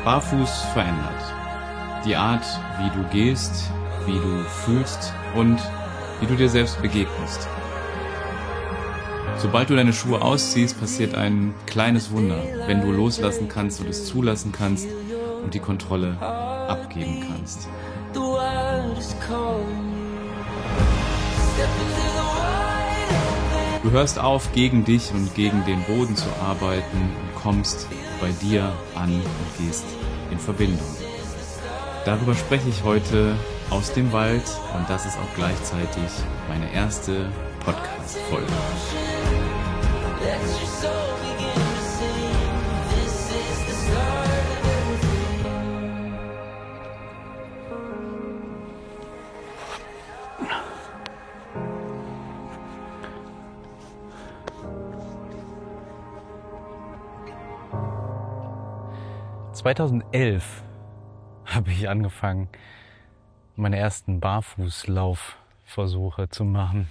Barfuß verändert. Die Art, wie du gehst, wie du fühlst und wie du dir selbst begegnest. Sobald du deine Schuhe ausziehst, passiert ein kleines Wunder, wenn du loslassen kannst und es zulassen kannst und die Kontrolle abgeben kannst. Du hörst auf, gegen dich und gegen den Boden zu arbeiten und kommst bei dir an und gehst in Verbindung. Darüber spreche ich heute aus dem Wald und das ist auch gleichzeitig meine erste Podcast-Folge. 2011 habe ich angefangen, meine ersten Barfußlaufversuche zu machen.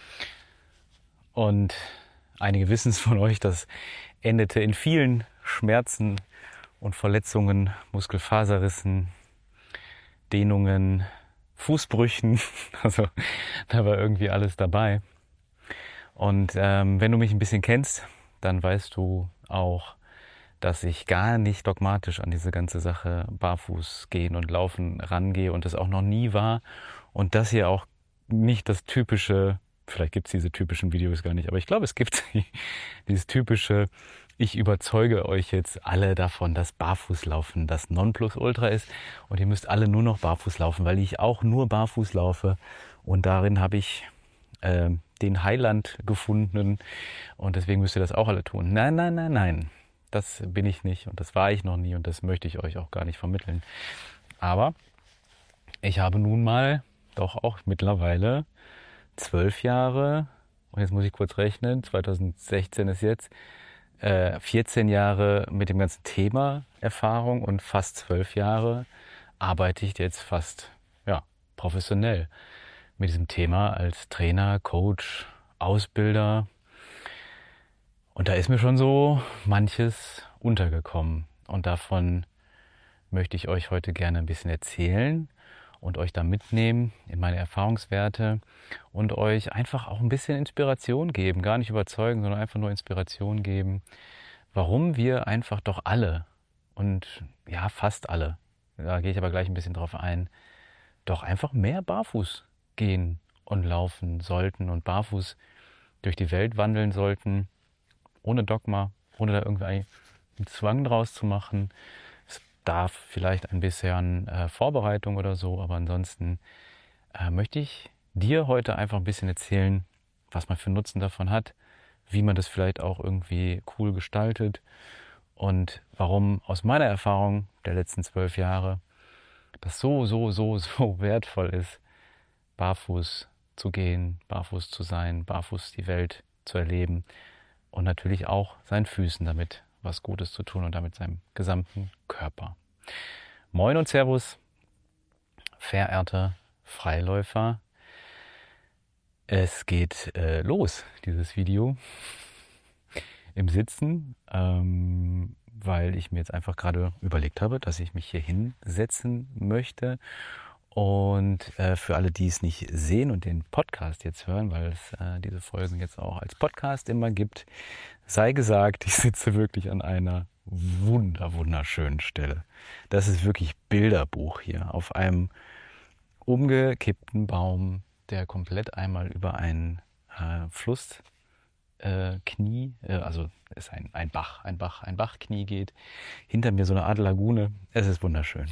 Und einige wissen es von euch, das endete in vielen Schmerzen und Verletzungen, Muskelfaserrissen, Dehnungen, Fußbrüchen. Also da war irgendwie alles dabei. Und wenn du mich ein bisschen kennst, dann weißt du auch, dass ich gar nicht dogmatisch an diese ganze Sache barfuß gehen und laufen rangehe und das auch noch nie war. Und das hier auch nicht das typische, vielleicht gibt es diese typischen Videos gar nicht, aber ich glaube, es gibt dieses typische, ich überzeuge euch jetzt alle davon, dass Barfußlaufen das Nonplusultra ist und ihr müsst alle nur noch barfuß laufen, weil ich auch nur barfuß laufe und darin habe ich den Heiland gefunden und deswegen müsst ihr das auch alle tun. Nein, nein, nein, nein. Das bin ich nicht und das war ich noch nie und das möchte ich euch auch gar nicht vermitteln. Aber ich habe nun mal doch auch mittlerweile 12 Jahre, und jetzt muss ich kurz rechnen, 2016 ist jetzt, 14 Jahre mit dem ganzen Thema Erfahrung und fast 12 Jahre arbeite ich jetzt fast professionell mit diesem Thema als Trainer, Coach, Ausbilder. Und da ist mir schon so manches untergekommen. Und davon möchte ich euch heute gerne ein bisschen erzählen und euch da mitnehmen in meine Erfahrungswerte und euch einfach auch ein bisschen Inspiration geben. Gar nicht überzeugen, sondern einfach nur Inspiration geben, warum wir einfach doch alle und ja, fast alle, da gehe ich aber gleich ein bisschen drauf ein, doch einfach mehr barfuß gehen und laufen sollten und barfuß durch die Welt wandeln sollten. Ohne Dogma, ohne da irgendwie einen Zwang draus zu machen. Es darf vielleicht ein bisschen Vorbereitung oder so, aber ansonsten möchte ich dir heute einfach ein bisschen erzählen, was man für Nutzen davon hat, wie man das vielleicht auch irgendwie cool gestaltet und warum aus meiner Erfahrung der letzten 12 Jahre das so wertvoll ist, barfuß zu gehen, barfuß zu sein, barfuß die Welt zu erleben. Und natürlich auch seinen Füßen damit was Gutes zu tun und damit seinem gesamten Körper. Moin und Servus, verehrte Freiläufer. Es geht los, dieses Video, im Sitzen, weil ich mir jetzt einfach gerade überlegt habe, dass ich mich hier hinsetzen möchte. Und für alle, die es nicht sehen und den Podcast jetzt hören, weil es diese Folgen jetzt auch als Podcast immer gibt, sei gesagt, ich sitze wirklich an einer wunderschönen Stelle. Das ist wirklich Bilderbuch hier auf einem umgekippten Baum, der komplett einmal über einen Fluss also ist ein Bachknie geht. Hinter mir so eine Art Lagune. Es ist wunderschön.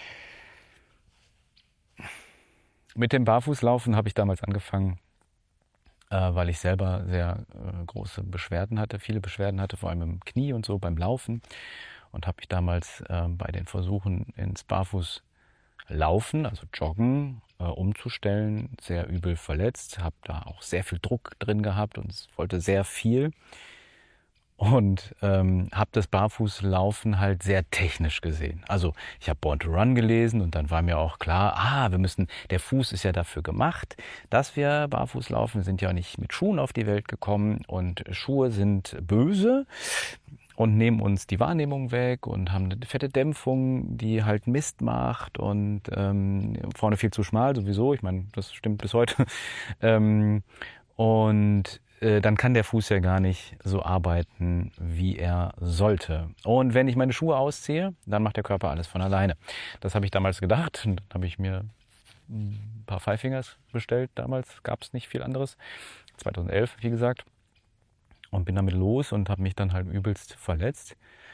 Mit dem Barfußlaufen habe ich damals angefangen, weil ich selber sehr große Beschwerden hatte, viele Beschwerden hatte, vor allem im Knie und so beim Laufen. Und habe mich damals bei den Versuchen ins Barfußlaufen, also Joggen, umzustellen, sehr übel verletzt. Habe da auch sehr viel Druck drin gehabt und es wollte sehr viel. Und habe das Barfußlaufen halt sehr technisch gesehen. Also ich habe Born to Run gelesen und dann war mir auch klar, der Fuß ist ja dafür gemacht, dass wir barfuß laufen. Wir sind ja nicht mit Schuhen auf die Welt gekommen und Schuhe sind böse und nehmen uns die Wahrnehmung weg und haben eine fette Dämpfung, die halt Mist macht und vorne viel zu schmal sowieso. Ich meine, das stimmt bis heute. Dann kann der Fuß ja gar nicht so arbeiten, wie er sollte. Und wenn ich meine Schuhe ausziehe, dann macht der Körper alles von alleine. Das habe ich damals gedacht. Und dann habe ich mir ein paar Five Fingers bestellt. Damals gab es nicht viel anderes. 2011, wie gesagt. Und bin damit los und habe mich dann halt übelst verletzt.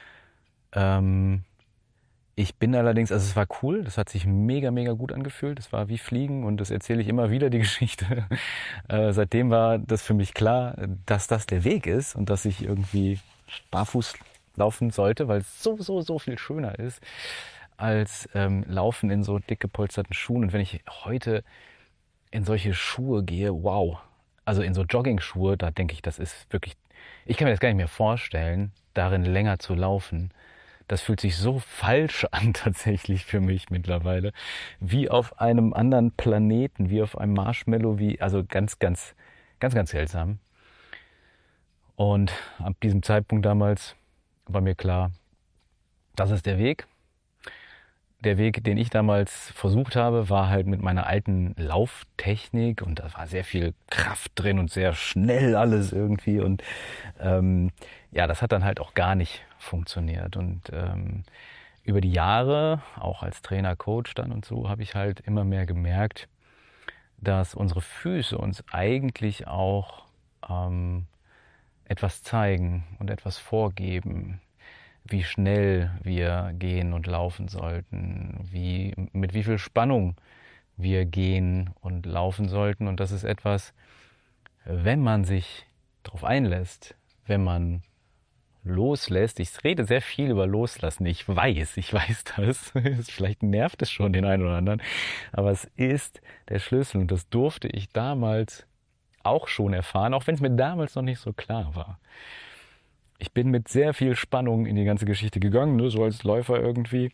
Ich bin allerdings, also es war cool, das hat sich mega, mega gut angefühlt. Es war wie Fliegen und das erzähle ich immer wieder, die Geschichte. Seitdem war das für mich klar, dass das der Weg ist und dass ich irgendwie barfuß laufen sollte, weil es so viel schöner ist als Laufen in so dick gepolsterten Schuhen. Und wenn ich heute in solche Schuhe gehe, wow, also in so Jogging-Schuhe, da denke ich, das ist wirklich, ich kann mir das gar nicht mehr vorstellen, darin länger zu laufen. Das fühlt sich so falsch an tatsächlich für mich mittlerweile, wie auf einem anderen Planeten, wie auf einem Marshmallow, also ganz seltsam. Und ab diesem Zeitpunkt damals war mir klar, das ist der Weg. Der Weg, den ich damals versucht habe, war halt mit meiner alten Lauftechnik und da war sehr viel Kraft drin und sehr schnell alles irgendwie und das hat dann halt auch gar nicht funktioniert und über die Jahre, auch als Trainer, Coach dann und so, habe ich halt immer mehr gemerkt, dass unsere Füße uns eigentlich auch etwas zeigen und etwas vorgeben, wie schnell wir gehen und laufen sollten, mit wie viel Spannung wir gehen und laufen sollten. Und das ist etwas, wenn man sich darauf einlässt, wenn man loslässt. Ich rede sehr viel über Loslassen. Ich weiß das. Vielleicht nervt es schon den einen oder anderen. Aber es ist der Schlüssel und das durfte ich damals auch schon erfahren, auch wenn es mir damals noch nicht so klar war. Ich bin mit sehr viel Spannung in die ganze Geschichte gegangen, ne, so als Läufer irgendwie.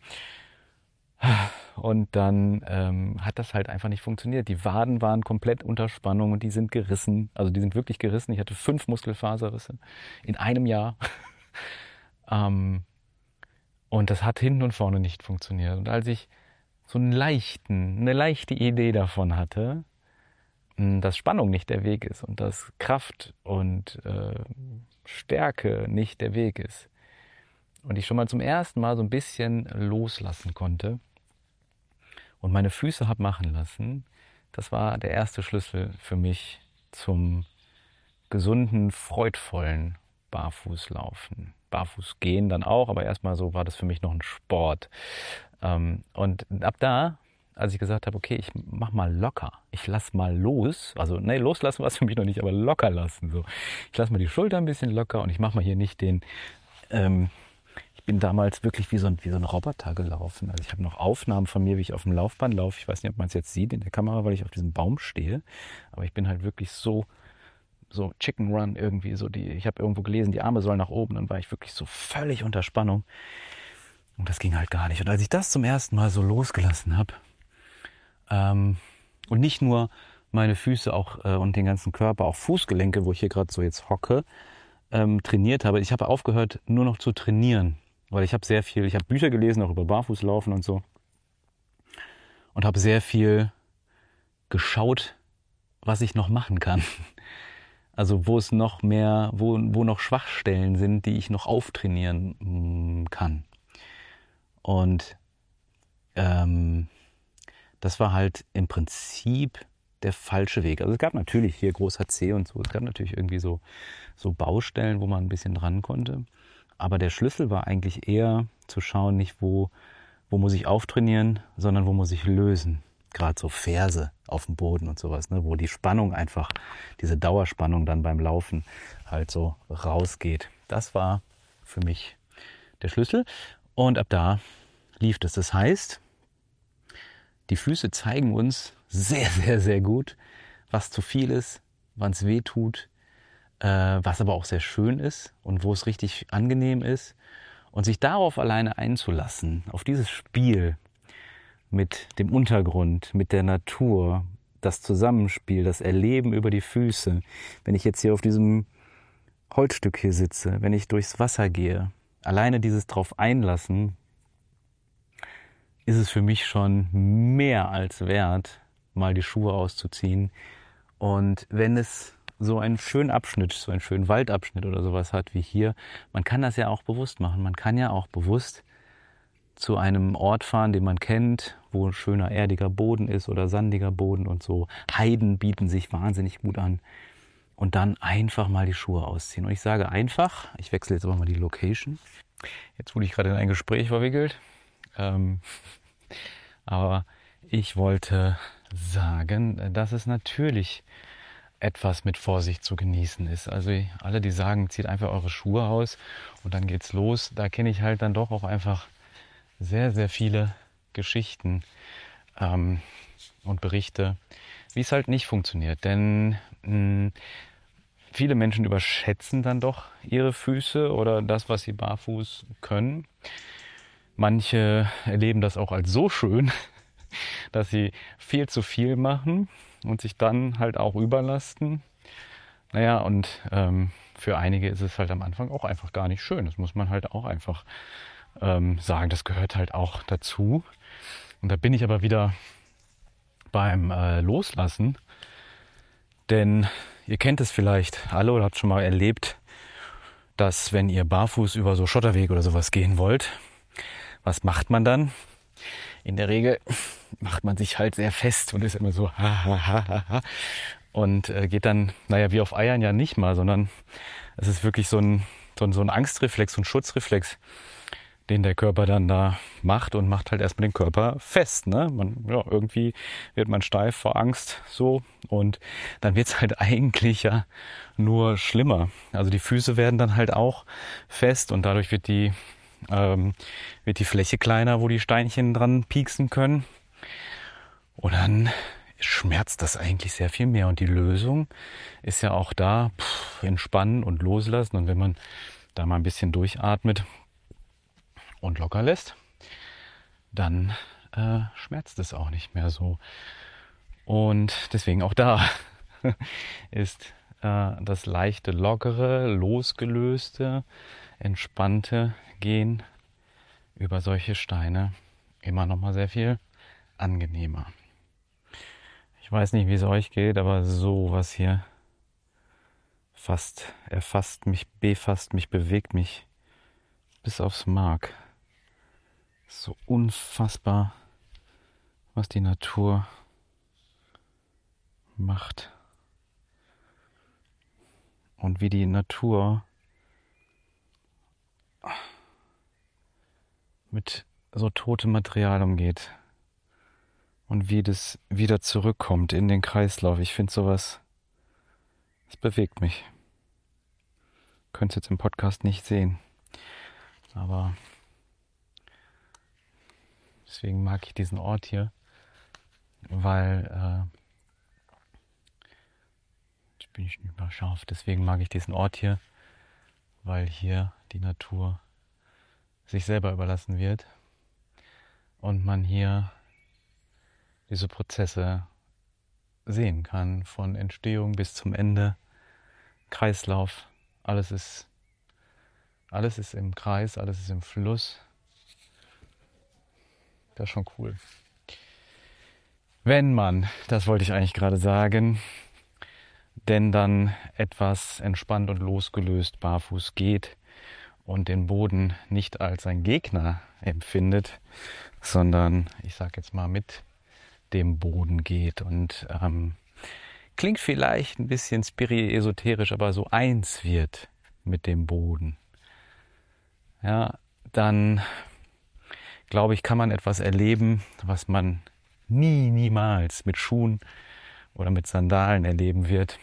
Und dann hat das halt einfach nicht funktioniert. Die Waden waren komplett unter Spannung und die sind gerissen. Also die sind wirklich gerissen. Ich hatte 5 Muskelfaserrisse in einem Jahr. Und das hat hinten und vorne nicht funktioniert. Und als ich so eine leichte Idee davon hatte, dass Spannung nicht der Weg ist und dass Kraft und Stärke nicht der Weg ist und ich schon mal zum ersten Mal so ein bisschen loslassen konnte und meine Füße habe machen lassen, das war der erste Schlüssel für mich zum gesunden, freudvollen Barfußlaufen. Barfußgehen dann auch, aber erstmal so war das für mich noch ein Sport. Und ab da, als ich gesagt habe, okay, ich mach mal locker, ich lass mal los, also nee, loslassen war es für mich noch nicht, aber locker lassen. So. Ich lasse mal die Schulter ein bisschen locker und ich mache mal hier nicht ich bin damals wirklich wie so ein Roboter gelaufen. Also ich habe noch Aufnahmen von mir, wie ich auf dem Laufband laufe. Ich weiß nicht, ob man es jetzt sieht in der Kamera, weil ich auf diesem Baum stehe, aber ich bin halt wirklich so Chicken Run irgendwie, ich habe irgendwo gelesen, die Arme sollen nach oben, dann war ich wirklich so völlig unter Spannung und das ging halt gar nicht. Und als ich das zum ersten Mal so losgelassen habe, und nicht nur meine Füße auch und den ganzen Körper, auch Fußgelenke, wo ich hier gerade so jetzt hocke, trainiert habe. Ich habe aufgehört, nur noch zu trainieren, weil ich habe Bücher gelesen, auch über Barfußlaufen und so und habe sehr viel geschaut, was ich noch machen kann. Also wo es noch mehr, wo noch Schwachstellen sind, die ich noch auftrainieren kann. Und das war halt im Prinzip der falsche Weg. Also es gab natürlich hier großer C und so, es gab natürlich irgendwie so Baustellen, wo man ein bisschen dran konnte. Aber der Schlüssel war eigentlich eher zu schauen, nicht wo muss ich auftrainieren, sondern wo muss ich lösen. Gerade so Ferse auf dem Boden und sowas, ne, wo die Spannung einfach, diese Dauerspannung dann beim Laufen halt so rausgeht. Das war für mich der Schlüssel. Und ab da lief das. Das heißt, die Füße zeigen uns sehr, sehr, sehr gut, was zu viel ist, wann es weh tut, was aber auch sehr schön ist und wo es richtig angenehm ist. Und sich darauf alleine einzulassen, auf dieses Spiel mit dem Untergrund, mit der Natur, das Zusammenspiel, das Erleben über die Füße. Wenn ich jetzt hier auf diesem Holzstück hier sitze, wenn ich durchs Wasser gehe, alleine dieses drauf einlassen, ist es für mich schon mehr als wert, mal die Schuhe auszuziehen. Und wenn es so einen schönen Abschnitt, so einen schönen Waldabschnitt oder sowas hat wie hier, man kann das ja auch bewusst machen. Man kann ja auch bewusst zu einem Ort fahren, den man kennt, wo ein schöner erdiger Boden ist oder sandiger Boden und so. Heiden bieten sich wahnsinnig gut an. Und dann einfach mal die Schuhe ausziehen. Und ich sage einfach, ich wechsle jetzt aber mal die Location. Jetzt wurde ich gerade in ein Gespräch verwickelt. Aber ich wollte sagen, dass es natürlich etwas mit Vorsicht zu genießen ist. Also alle, die sagen, zieht einfach eure Schuhe aus und dann geht's los, da kenne ich halt dann doch auch einfach sehr, sehr viele Geschichten und Berichte, wie es halt nicht funktioniert. Denn viele Menschen überschätzen dann doch ihre Füße oder das, was sie barfuß können. Manche erleben das auch als so schön, dass sie viel zu viel machen und sich dann halt auch überlasten. Naja, und für einige ist es halt am Anfang auch einfach gar nicht schön. Das muss man halt auch einfach sagen. Das gehört halt auch dazu. Und da bin ich aber wieder beim Loslassen. Denn ihr kennt es vielleicht alle oder habt schon mal erlebt, dass wenn ihr barfuß über so Schotterwege oder sowas gehen wollt, was macht man dann? In der Regel macht man sich halt sehr fest und ist immer so und geht dann, naja, wie auf Eiern ja nicht mal, sondern es ist wirklich so ein Angstreflex, so ein Schutzreflex, den der Körper dann da macht und macht halt erstmal den Körper fest. Ne? Irgendwie wird man steif vor Angst so und dann wird es halt eigentlich ja nur schlimmer. Also die Füße werden dann halt auch fest und dadurch wird die Fläche kleiner, wo die Steinchen dran pieksen können. Und dann schmerzt das eigentlich sehr viel mehr. Und die Lösung ist ja auch da, entspannen und loslassen. Und wenn man da mal ein bisschen durchatmet und locker lässt, dann schmerzt es auch nicht mehr so. Und deswegen auch da ist das leichte, lockere, losgelöste, entspannte Gehen über solche Steine immer noch mal sehr viel angenehmer. Ich weiß nicht, wie es euch geht, aber sowas hier erfasst mich, befasst mich, bewegt mich bis aufs Mark. So unfassbar, was die Natur macht. Und wie die Natur mit so totem Material umgeht. Und wie das wieder zurückkommt in den Kreislauf. Ich finde sowas, das bewegt mich. Könnt ihr jetzt im Podcast nicht sehen. Aber deswegen mag ich diesen Ort hier, weil jetzt bin ich nicht mehr scharf. Deswegen mag ich diesen Ort hier, weil hier die Natur sich selber überlassen wird und man hier diese Prozesse sehen kann, von Entstehung bis zum Ende, Kreislauf, alles ist im Kreis, alles ist im Fluss. Das ist schon cool. Wenn man, das wollte ich eigentlich gerade sagen, denn dann etwas entspannt und losgelöst barfuß geht und den Boden nicht als ein Gegner empfindet, sondern, ich sage jetzt mal, mit dem Boden geht und klingt vielleicht ein bisschen esoterisch, aber so eins wird mit dem Boden, ja, dann glaube ich, kann man etwas erleben, was man niemals mit Schuhen oder mit Sandalen erleben wird,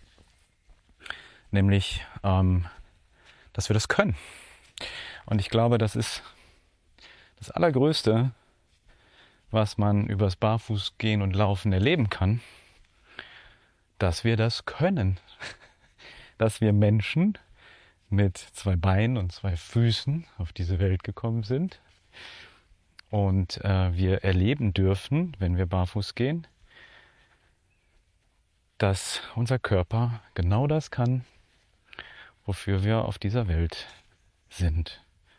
nämlich, dass wir das können. Und ich glaube, das ist das Allergrößte, was man übers Barfußgehen und Laufen erleben kann, dass wir das können. Dass wir Menschen mit 2 Beinen und 2 Füßen auf diese Welt gekommen sind und wir erleben dürfen, wenn wir barfuß gehen, dass unser Körper genau das kann, wofür wir auf dieser Welt sind.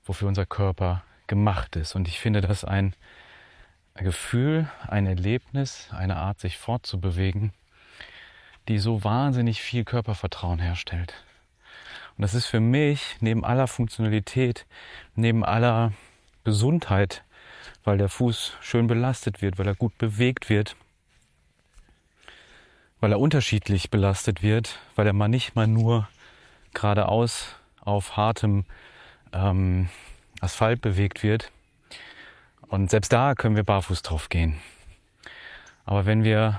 wofür unser Körper gemacht ist. Und ich finde das ein Gefühl, ein Erlebnis, eine Art, sich fortzubewegen, die so wahnsinnig viel Körpervertrauen herstellt. Und das ist für mich neben aller Funktionalität, neben aller Gesundheit, weil der Fuß schön belastet wird, weil er gut bewegt wird, weil er unterschiedlich belastet wird, weil er mal nicht mal nur geradeaus auf hartem Asphalt bewegt wird. Und selbst da können wir barfuß drauf gehen. Aber wenn wir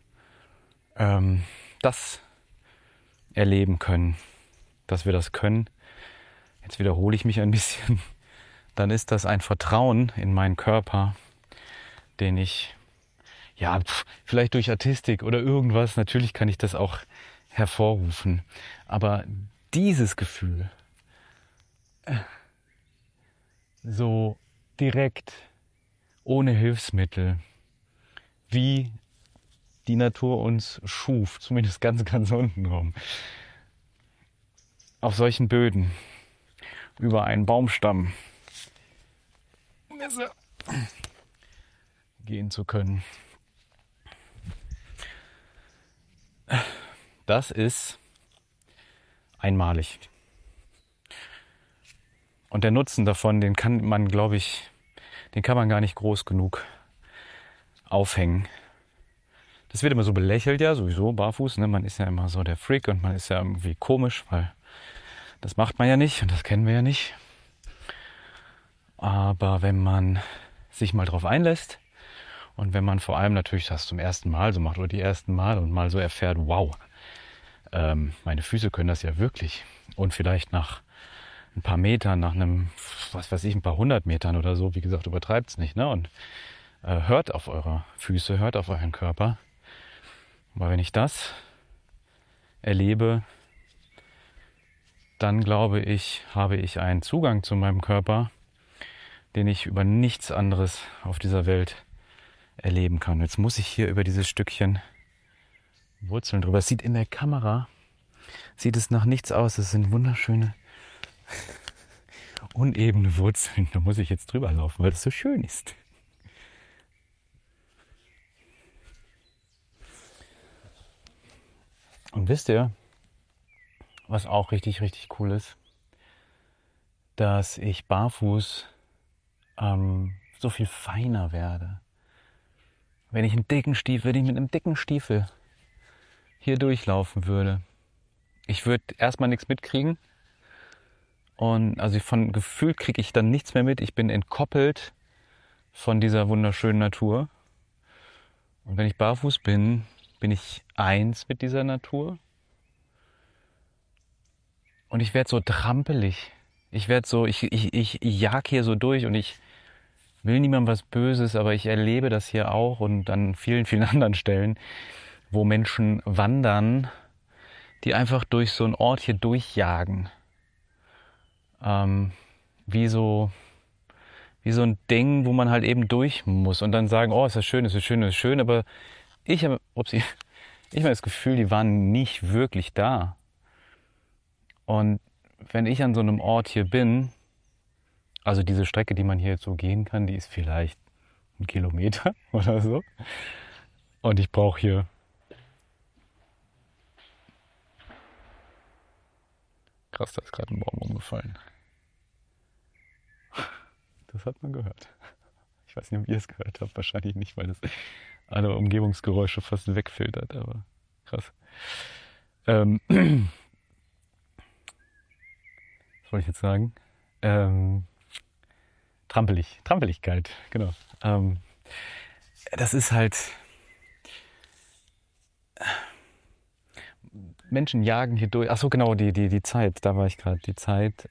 das erleben können, dass wir das können, jetzt wiederhole ich mich ein bisschen, dann ist das ein Vertrauen in meinen Körper, den ich, ja, vielleicht durch Artistik oder irgendwas, natürlich kann ich das auch hervorrufen, aber dieses Gefühl, so direkt, ohne Hilfsmittel, wie die Natur uns schuf, zumindest ganz, ganz unten rum, auf solchen Böden, über einen Baumstamm gehen zu können. Das ist einmalig. Und der Nutzen davon, den kann man, glaube ich, den kann man gar nicht groß genug aufhängen. Das wird immer so belächelt, ja, sowieso barfuß, ne? Man ist ja immer so der Freak und man ist ja irgendwie komisch, weil das macht man ja nicht und das kennen wir ja nicht. Aber wenn man sich mal drauf einlässt und wenn man vor allem natürlich das zum ersten Mal so macht oder die ersten Mal und mal so erfährt, wow, meine Füße können das ja wirklich. Und vielleicht nach ein paar Metern, nach einem, was weiß ich, ein paar 100 Metern oder so, wie gesagt, übertreibt es nicht, ne? Und hört auf eure Füße, hört auf euren Körper. Aber wenn ich das erlebe, dann glaube ich, habe ich einen Zugang zu meinem Körper, den ich über nichts anderes auf dieser Welt erleben kann. Jetzt muss ich hier über dieses Stückchen Wurzeln drüber. Es sieht in der Kamera, sieht es nach nichts aus. Es sind wunderschöne, unebene Wurzeln. Da muss ich jetzt drüber laufen, weil das so schön ist. Und wisst ihr, was auch richtig, richtig cool ist? Dass ich barfuß so viel feiner werde. Wenn ich mit einem dicken Stiefel hier durchlaufen würde, ich würde erstmal nichts mitkriegen. Und also von Gefühl kriege ich dann nichts mehr mit. Ich bin entkoppelt von dieser wunderschönen Natur. Und wenn ich barfuß bin, bin ich eins mit dieser Natur. Und ich werde so trampelig. Ich jag hier so durch und ich will niemandem was Böses, aber ich erlebe das hier auch und an vielen, vielen anderen Stellen, wo Menschen wandern, die einfach durch so einen Ort hier durchjagen. Wie so ein Ding, wo man halt eben durch muss und dann sagen, oh, ist das schön, ist das schön, ist das schön, aber ich habe das Gefühl, die waren nicht wirklich da. Und wenn ich an so einem Ort hier bin, also diese Strecke, die man hier jetzt so gehen kann, die ist vielleicht 1 Kilometer oder so. Und ich brauche hier krass, da ist gerade ein Baum umgefallen. Das hat man gehört. Ich weiß nicht, ob ihr es gehört habt. Wahrscheinlich nicht, weil das alle Umgebungsgeräusche fast wegfiltert, aber krass. Was wollte ich jetzt sagen? Trampeligkeit, genau. Das ist halt... Menschen jagen hier durch. Ach so, genau, die Zeit. Da war ich gerade. Die Zeit.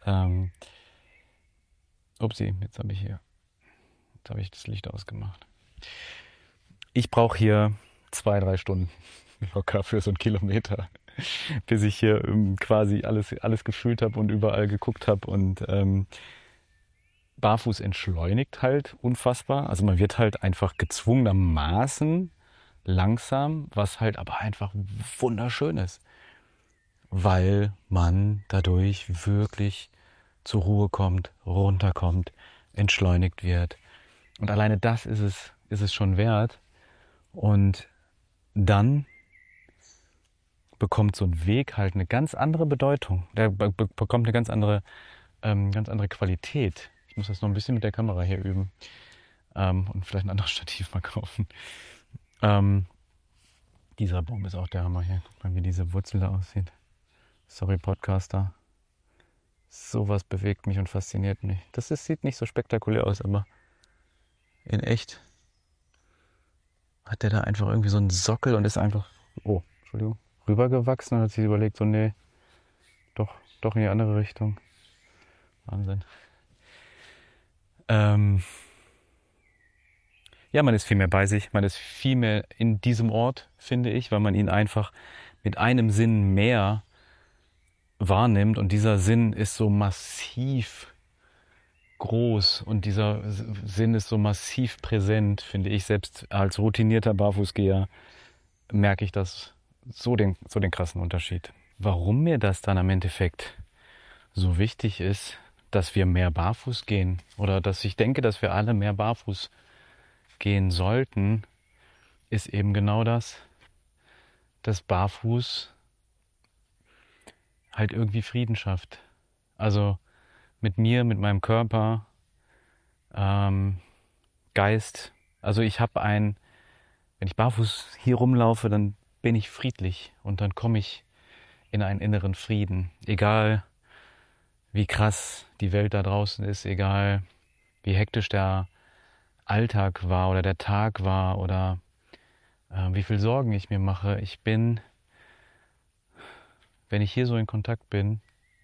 Upsi, jetzt habe ich das Licht ausgemacht. Ich brauche hier 2-3 Stunden locker für so 1 Kilometer, bis ich hier quasi alles gefühlt habe und überall geguckt habe. Und barfuß entschleunigt halt unfassbar. Also man wird halt einfach gezwungenermaßen langsam, was halt aber einfach wunderschön ist, weil man dadurch wirklich zur Ruhe kommt, runterkommt, entschleunigt wird. Und alleine das ist es schon wert. Und dann bekommt so ein Weg halt eine ganz andere Bedeutung. Der bekommt eine ganz andere Qualität. Ich muss das noch ein bisschen mit der Kamera hier üben. Und vielleicht ein anderes Stativ mal kaufen. Dieser Baum ist auch der Hammer hier. Guck mal, wie diese Wurzel da aussieht. Sorry, Podcaster. Sowas bewegt mich und fasziniert mich. Sieht nicht so spektakulär aus, aber in echt hat der da einfach irgendwie so einen Sockel und ist einfach, rübergewachsen und hat sich überlegt, so nee, doch in die andere Richtung. Wahnsinn. Ja, man ist viel mehr bei sich, man ist viel mehr in diesem Ort, finde ich, weil man ihn einfach mit einem Sinn mehr wahrnimmt und dieser Sinn ist so massiv groß und dieser Sinn ist so massiv präsent, finde ich. Selbst als routinierter Barfußgeher merke ich das so den krassen Unterschied. Warum mir das dann am Endeffekt so wichtig ist, dass wir mehr barfuß gehen oder dass ich denke, dass wir alle mehr barfuß gehen sollten, ist eben genau das, dass Barfuß halt irgendwie Frieden schafft. Also mit mir, mit meinem Körper, Geist. Also wenn ich barfuß hier rumlaufe, dann bin ich friedlich und dann komme ich in einen inneren Frieden. Egal wie krass die Welt da draußen ist, egal wie hektisch der Alltag war oder der Tag war oder wie viel Sorgen ich mir mache. Wenn ich hier so in Kontakt bin,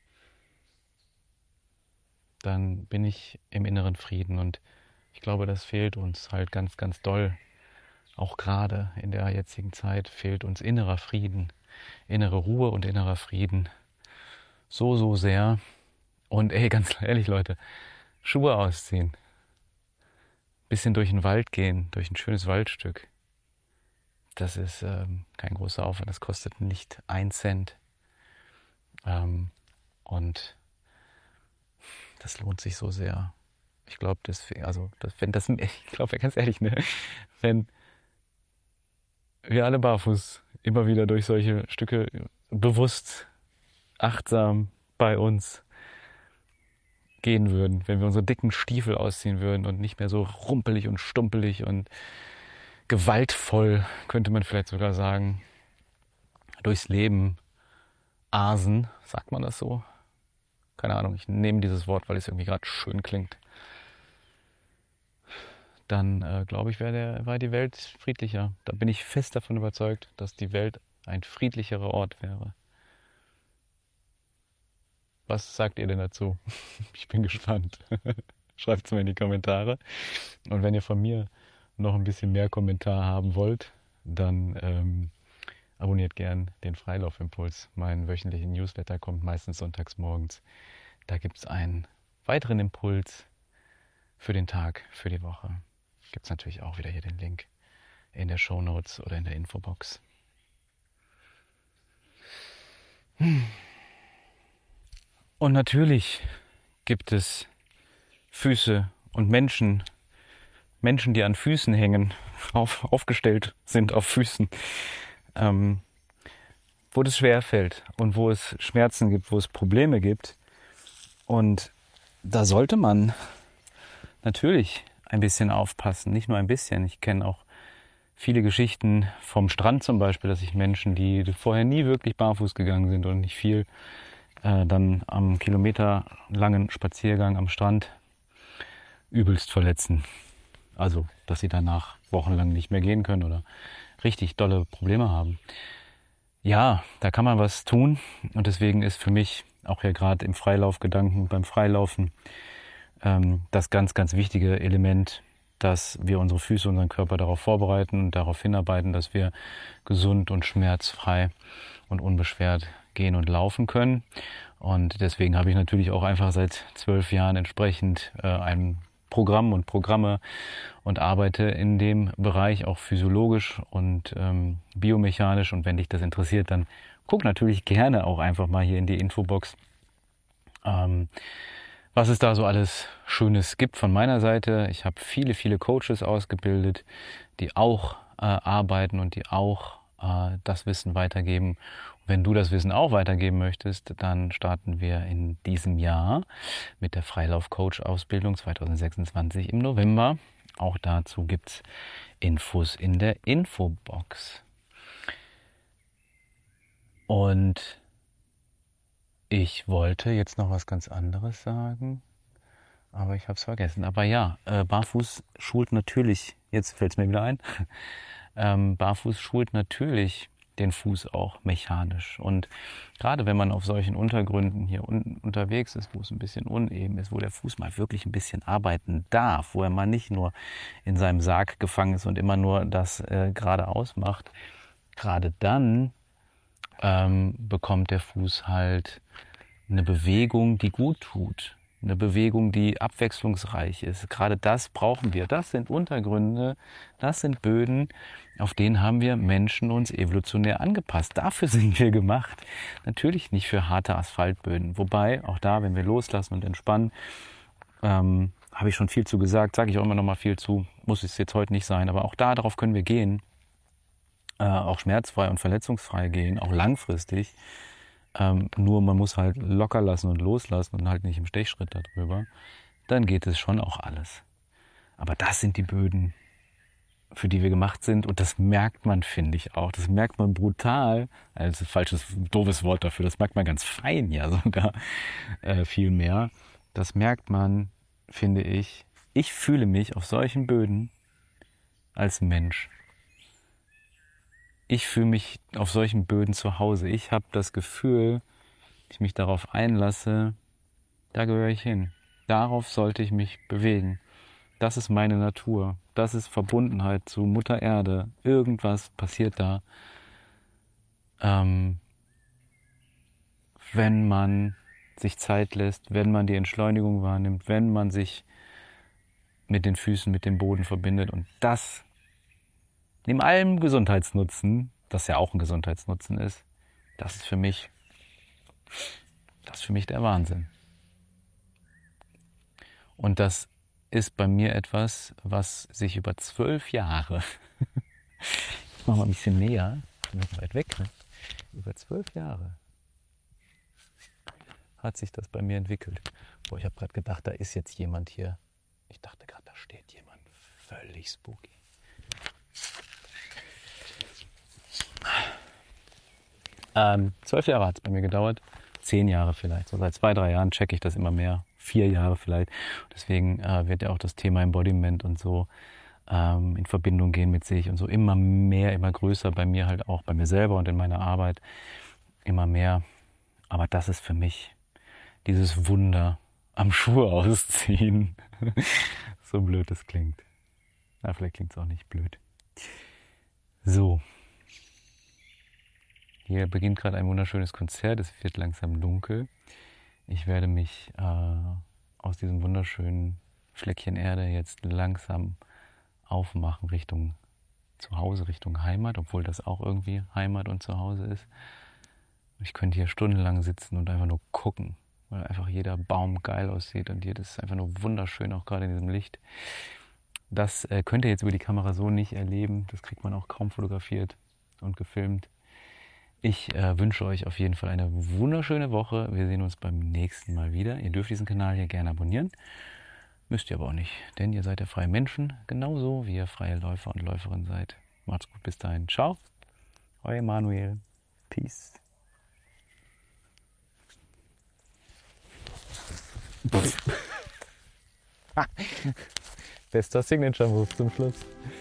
dann bin ich im inneren Frieden und ich glaube, das fehlt uns halt ganz, ganz doll. Auch gerade in der jetzigen Zeit fehlt uns innerer Frieden, innere Ruhe und innerer Frieden. So, so sehr. Und ganz ehrlich, Leute, Schuhe ausziehen. Bisschen durch den Wald gehen, durch ein schönes Waldstück. Das ist kein großer Aufwand, das kostet nicht 1 Cent. Und das lohnt sich so sehr. Ich glaube, ganz ehrlich, ne, wenn wir alle barfuß immer wieder durch solche Stücke bewusst, achtsam bei uns gehen würden, wenn wir unsere dicken Stiefel ausziehen würden und nicht mehr so rumpelig und stumpelig und gewaltvoll, könnte man vielleicht sogar sagen, durchs Leben asen, sagt man das so? Keine Ahnung, ich nehme dieses Wort, weil es irgendwie gerade schön klingt. Dann glaube ich, war die Welt friedlicher. Da bin ich fest davon überzeugt, dass die Welt ein friedlicherer Ort wäre. Was sagt ihr denn dazu? Ich bin gespannt. Schreibt es mir in die Kommentare. Und wenn ihr von mir noch ein bisschen mehr Kommentar haben wollt, dann abonniert gern den Freilaufimpuls. Mein wöchentlicher Newsletter kommt meistens sonntags morgens. Da gibt es einen weiteren Impuls für den Tag, für die Woche. Gibt es natürlich auch wieder hier den Link in der Shownotes oder in der Infobox. Und natürlich gibt es Füße und Menschen, die an Füßen hängen, aufgestellt sind auf Füßen, wo das schwer fällt und wo es Schmerzen gibt, wo es Probleme gibt. Und da sollte man natürlich ein bisschen aufpassen, nicht nur ein bisschen. Ich kenne auch viele Geschichten vom Strand zum Beispiel, dass sich Menschen, die vorher nie wirklich barfuß gegangen sind und nicht viel, dann am kilometerlangen Spaziergang am Strand übelst verletzen. Also, dass sie danach wochenlang nicht mehr gehen können oder richtig dolle Probleme haben. Ja, da kann man was tun und deswegen ist für mich auch hier gerade im Freilaufgedanken, beim Freilaufen, das ganz, ganz wichtige Element, dass wir unsere Füße, unseren Körper darauf vorbereiten und darauf hinarbeiten, dass wir gesund und schmerzfrei und unbeschwert gehen und laufen können. Und deswegen habe ich natürlich auch einfach seit 12 Jahren entsprechend ein Programm und Programme und arbeite in dem Bereich auch physiologisch und biomechanisch. Und wenn dich das interessiert, dann guck natürlich gerne auch einfach mal hier in die Infobox. was es da so alles Schönes gibt von meiner Seite. Ich habe viele, viele Coaches ausgebildet, die auch arbeiten und die auch das Wissen weitergeben. Wenn du das Wissen auch weitergeben möchtest, dann starten wir in diesem Jahr mit der Freilauf-Coach-Ausbildung 2026 im November. Auch dazu gibt es Infos in der Infobox. Und ich wollte jetzt noch was ganz anderes sagen, aber ich habe es vergessen. Aber ja, Barfuß schult natürlich, jetzt fällt es mir wieder ein, Barfuß schult natürlich den Fuß auch mechanisch. Und gerade wenn man auf solchen Untergründen hier unterwegs ist, wo es ein bisschen uneben ist, wo der Fuß mal wirklich ein bisschen arbeiten darf, wo er mal nicht nur in seinem Sarg gefangen ist und immer nur das geradeaus macht, gerade dann bekommt der Fuß halt eine Bewegung, die gut tut. Eine Bewegung, die abwechslungsreich ist. Gerade das brauchen wir. Das sind Untergründe, das sind Böden, auf denen haben wir Menschen uns evolutionär angepasst. Dafür sind wir gemacht. Natürlich nicht für harte Asphaltböden. Wobei, auch da, wenn wir loslassen und entspannen, habe ich schon viel zu gesagt, sage ich auch immer noch mal viel zu, muss es jetzt heute nicht sein, aber auch darauf können wir gehen. Auch schmerzfrei und verletzungsfrei gehen, auch langfristig. Nur man muss halt locker lassen und loslassen und halt nicht im Stechschritt darüber. Dann geht es schon auch alles. Aber das sind die Böden, für die wir gemacht sind. Und das merkt man, finde ich auch. Das merkt man brutal. Also falsches, doofes Wort dafür. Das merkt man ganz fein ja sogar viel mehr. Das merkt man, finde ich. Ich fühle mich auf solchen Böden als Mensch. Ich fühle mich auf solchen Böden zu Hause. Ich habe das Gefühl, ich mich darauf einlasse, da gehöre ich hin. Darauf sollte ich mich bewegen. Das ist meine Natur. Das ist Verbundenheit zu Mutter Erde. Irgendwas passiert da. Wenn man sich Zeit lässt, wenn man die Entschleunigung wahrnimmt, wenn man sich mit den Füßen, mit dem Boden verbindet. Und das neben allem Gesundheitsnutzen, das ja auch ein Gesundheitsnutzen ist, das ist für mich der Wahnsinn. Und das ist bei mir etwas, was sich über 12 Jahre, ich mache mal ein bisschen näher, damit ich weit weg, über 12 Jahre hat sich das bei mir entwickelt. Boah, ich habe gerade gedacht, da ist jetzt jemand hier. Ich dachte gerade, da steht jemand. Völlig spooky. 12 Jahre hat es bei mir gedauert, 10 Jahre vielleicht. So seit 2, 3 Jahren checke ich das immer mehr, 4 Jahre vielleicht. Deswegen wird ja auch das Thema Embodiment und so in Verbindung gehen mit sich und so immer mehr, immer größer bei mir halt auch, bei mir selber und in meiner Arbeit immer mehr. Aber das ist für mich dieses Wunder am Schuhe ausziehen. So blöd das klingt. Na, vielleicht klingt es auch nicht blöd. So. Hier beginnt gerade ein wunderschönes Konzert, es wird langsam dunkel. Ich werde mich aus diesem wunderschönen Fleckchen Erde jetzt langsam aufmachen Richtung Zuhause, Richtung Heimat, obwohl das auch irgendwie Heimat und Zuhause ist. Ich könnte hier stundenlang sitzen und einfach nur gucken, weil einfach jeder Baum geil aussieht und hier, das ist einfach nur wunderschön, auch gerade in diesem Licht. Das könnt ihr jetzt über die Kamera so nicht erleben, das kriegt man auch kaum fotografiert und gefilmt. Ich wünsche euch auf jeden Fall eine wunderschöne Woche. Wir sehen uns beim nächsten Mal wieder. Ihr dürft diesen Kanal hier gerne abonnieren. Müsst ihr aber auch nicht, denn ihr seid ja freie Menschen, genauso wie ihr freie Läufer und Läuferinnen seid. Macht's gut, bis dahin. Ciao, euer Emanuel. Peace. Bester Signature-Move zum Schluss.